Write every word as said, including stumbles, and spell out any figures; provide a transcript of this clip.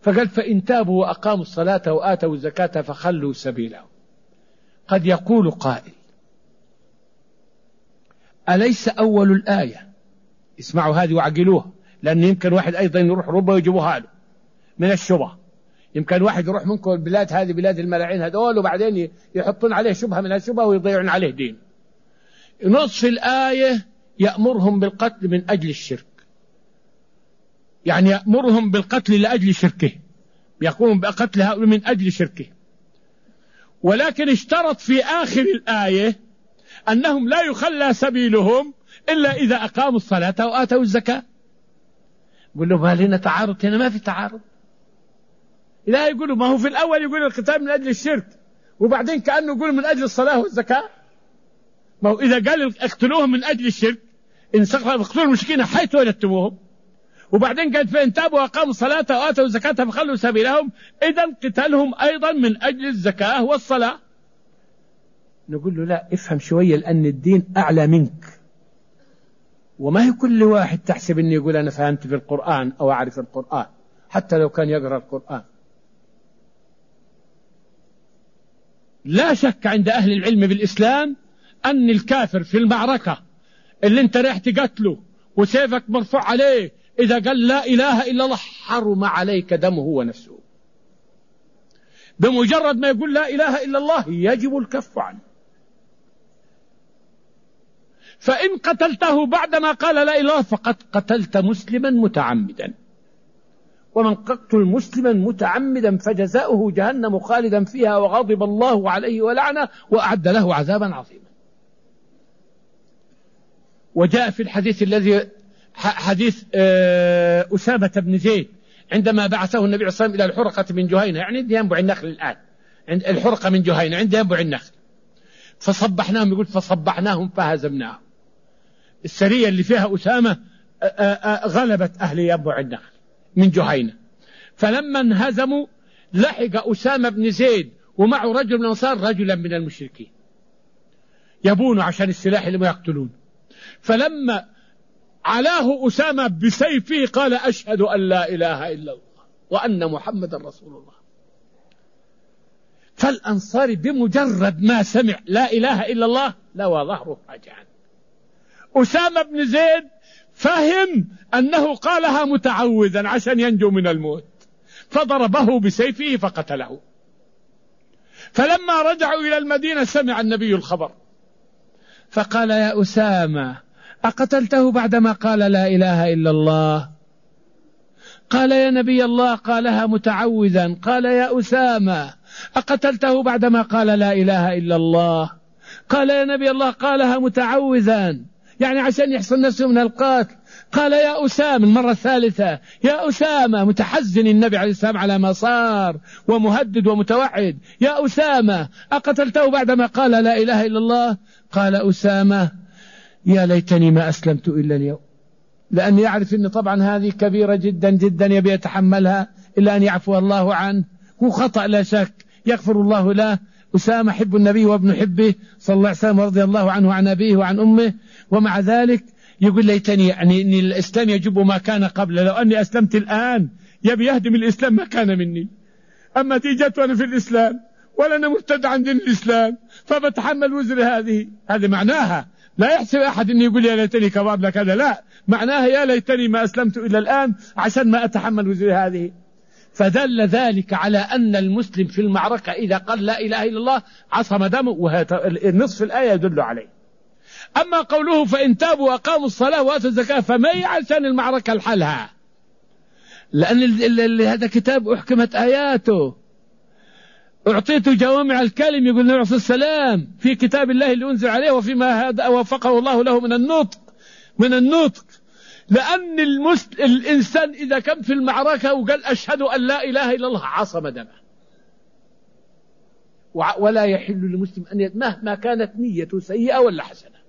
فقال فإن تابوا وأقاموا الصلاة وآتوا الزكاة فخلوا سبيلهم. قد يقول قائل أليس أول الآية، اسمعوا هذه وعقلوها، لأن يمكن واحد أيضا يروح ربما يجيبوها له من الشبهة. يمكن واحد يروح منكم البلاد هذه بلاد الملاعين هذول وبعدين يحطون عليه شبهة من الشبهة ويضيعون عليه دين. نصف الآية يأمرهم بالقتل من أجل الشرك، يعني يأمرهم بالقتل لأجل شركه، يقوم بقتل هؤلاء من أجل شركه. ولكن اشترط في آخر الآية أنهم لا يخلى سبيلهم إلا إذا أقاموا الصلاة وآتوا الزكاة. يقول له ما لنا تعارض هنا؟ ما في تعارض. لا يقولوا ما هو في الأول يقول القتال من أجل الشرك، وبعدين كأنه يقول من أجل الصلاة والزكاة. ما هو إذا قال اقتلوهم من أجل الشرك إن اقتلوا المشركين حيث وجدتموهم، وبعدين قال فإن تابوا وأقاموا الصلاة وآتوا الزكاة فخلوا سبيلهم، إذن قتالهم أيضا من أجل الزكاة والصلاة. نقول له لا، افهم شوية، لأن الدين أعلى منك، وما هي كل واحد تحسب أني يقول أنا فهمت في القرآن أو أعرف القرآن حتى لو كان يقرأ القرآن. لا شك عند أهل العلم بالإسلام أن الكافر في المعركة اللي انت رايح تقتله وسيفك مرفوع عليه إذا قال لا إله إلا الله حرم عليك دمه ونفسه. بمجرد ما يقول لا إله إلا الله يجب الكف عنه. فإن قتلته بعدما قال لا إله إلا الله فقد قتلت مسلما متعمدا، ومن قتل مسلما متعمدا فجزاؤه جهنم خالدا فيها وغضب الله عليه ولعنه وأعد له عذابا عظيما. وجاء في الحديث الذي حديث أسامة بن زيد عندما بعثه النبي صلى الله عليه وسلم إلى الحرقة من جهينة، يعني عند ينبع النخل الآن، عند الحرقة من جهينة عند ينبع النخل، فصبحناهم، يقول فصبحناهم فهزمناهم. السرية اللي فيها أسامة غلبت أهل ينبع النخل من جهينة، فلما انهزموا لحق أسامة بن زيد ومعه رجل من الأنصار رجلا من المشركين يبونه عشان السلاح اللي ما يقتلون، فلما علاه أسامة بسيفه قال أشهد أن لا إله إلا الله وأن محمد رسول الله. فالأنصاري بمجرد ما سمع لا إله إلا الله لوى ظهره فاجعا. أسامة بن زيد فهم أنه قالها متعوذا عشان ينجو من الموت، فضربه بسيفه فقتله. فلما رجعوا إلى المدينة سمع النبي الخبر فقال يا أسامة أقتلته بعدما قال لا إله إلا الله؟ قال يا نبي الله قالها متعوذا. قال يا أسامة أقتلته بعدما قال لا إله إلا الله؟ قال يا نبي الله قالها متعوذا، يعني عشان يحصل نفسه من القاتل. قال يا أسامة المرة الثالثة يا أسامة، متحزن النبي عليه السلام على ما صار ومهدد ومتوعد، يا أسامة أقتلته بعدما قال لا إله إلا الله؟ قال أسامة يا ليتني ما أسلمت إلا اليوم، لأن يعرف أن طبعا هذه كبيرة جدا جدا يبي يتحملها إلا أن يعفو الله عنه، هو خطأ لا شك يغفر الله له. أسامة حب النبي وابن حبه صلى الله عليه وسلم ورضي الله عنه عن أبيه وعن أمه، ومع ذلك يقول ليتني يعني أن الإسلام يجب ما كان قبل، لو أني أسلمت الآن يبي يهدم الإسلام ما كان مني، أما تيجت وأنا في الإسلام ولا أنا مرتد عن دين الإسلام فبتحمل وزر هذه. هذا معناها لا يحسب أحد أن يقول يا ليتني كباب لك هذا، لا، معناها يا ليتني ما أسلمت إلى الآن عشان ما أتحمل وزر هذه. فدل ذلك على أن المسلم في المعركة إذا قال لا إله إلا الله عصم دمه، والنصف الآية يدل عليه. أما قوله فإن تابوا وأقاموا الصلاة وآتوا الزكاة فما عشان المعركة لحالها، لأن هذا كتاب أحكمت آياته، أعطيت جوامع الكلم، يقول النبي عليه السلام في كتاب الله اللي أنزل عليه وفيما هذا وفقه الله له من النطق من النطق لأن المسلم الإنسان إذا كان في المعركة وقال أشهد أن لا إله إلا الله عصم دمه، ولا يحل للمسلم أن مهما كانت نيته سيئة ولا حسنة